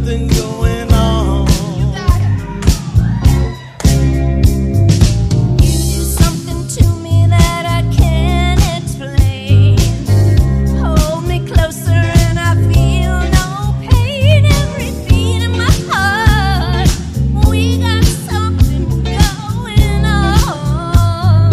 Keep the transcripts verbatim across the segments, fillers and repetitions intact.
something going on. You do something to me that I can't explain. Hold me closer and I feel no pain. Every beat in my heart, we got something going on.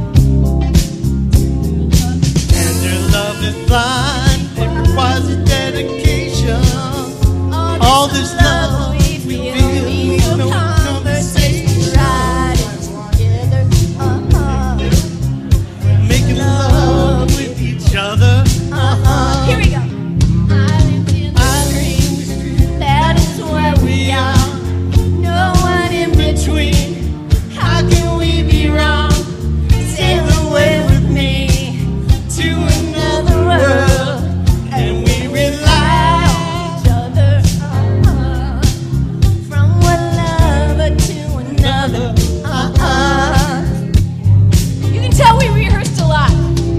And your love is blind, it requires a dedication. All this love we feel, we know conversation. Riding together, uh-huh. Making love with each other. Uh-huh. Here we go. Island in the stream, that is where we are. No one in between. How can we be wrong? Sail away with me to another world, And we rely each other, uh-huh. From one lover to another, uh-huh. You can tell we rehearsed a lot.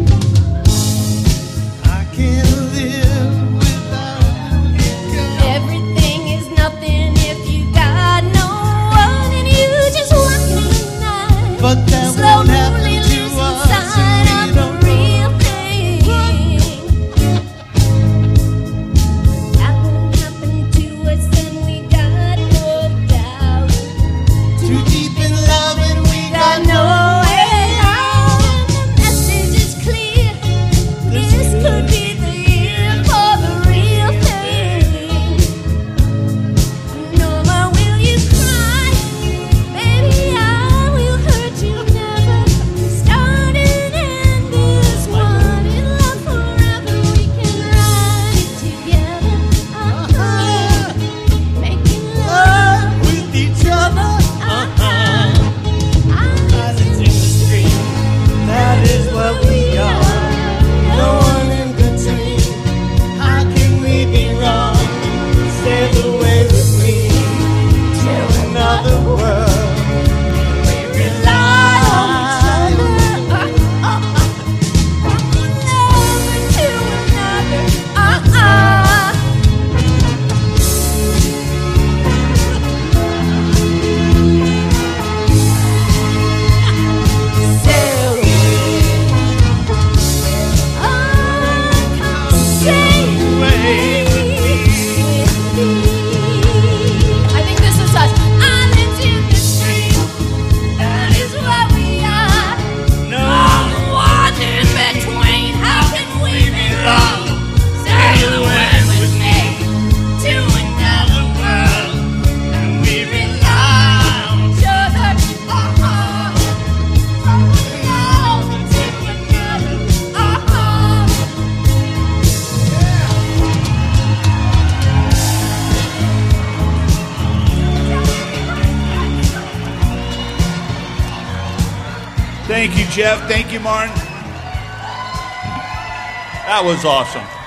I can't live without you, girl. Everything is nothing if you got no one, and you just walk in the night. But that won't happen Slowly to lose us sight if of we the don't real thing. That won't happen to us, and we got no doubt. Too deep in love and we Got got no no way out, and the message is clear. This could be the year for the real thing. No more will you cry, baby, I will hurt you never. Start and end this one in love forever. We can ride it together, uh-huh. Making love, with each other. uh-huh. Islands in the stream, that is what we are. No one in between. How can we be wrong? Sail away with me to another world. We rely on each other. From one lover to another, uh-uh. Sail away. Oh, come sail away with me. I think this is us. Islands in the stream, that is what we are. No One in between, how can we be wrong? Sail away with me to another world, and we rely on each other, uh-huh. From one love to another, uh-huh. Thank you, Jeff. Thank you, Martin. That was awesome.